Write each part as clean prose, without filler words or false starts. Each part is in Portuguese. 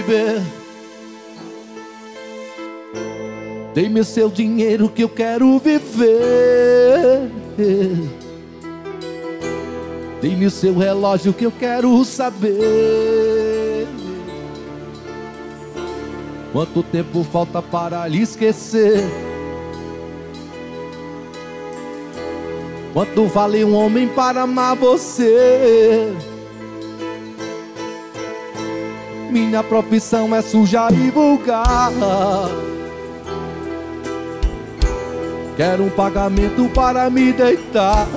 baby, dê-me seu dinheiro que eu quero viver. Dê-me o seu relógio que eu quero saber quanto tempo falta para lhe esquecer. Quanto vale um homem para amar você? Minha profissão é suja e vulgar. Quero um pagamento para me deitar.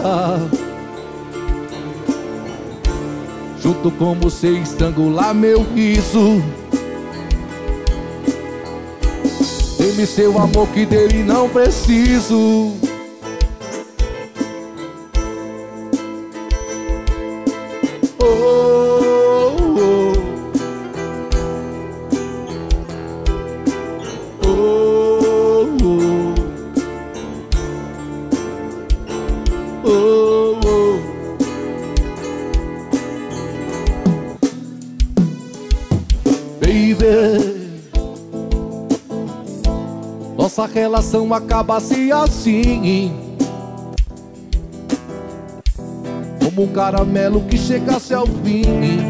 Junto com você estrangular meu riso. Dê-me seu amor que dele não preciso. Oh, oh, oh, oh, oh, oh. Baby, nossa relação acaba-se assim, como um caramelo que chegasse ao fim,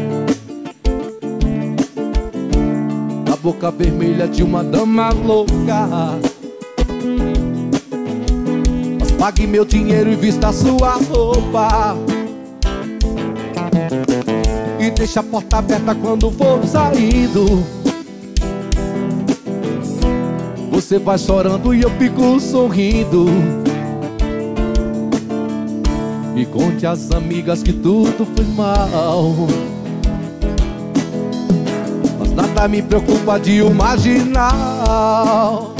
a boca vermelha de uma dama louca. Mas pague meu dinheiro e vista a sua roupa, e deixa a porta aberta quando for saindo. Você vai chorando e eu fico sorrindo. E conte às amigas que tudo foi mal, mas nada me preocupa de um marginal.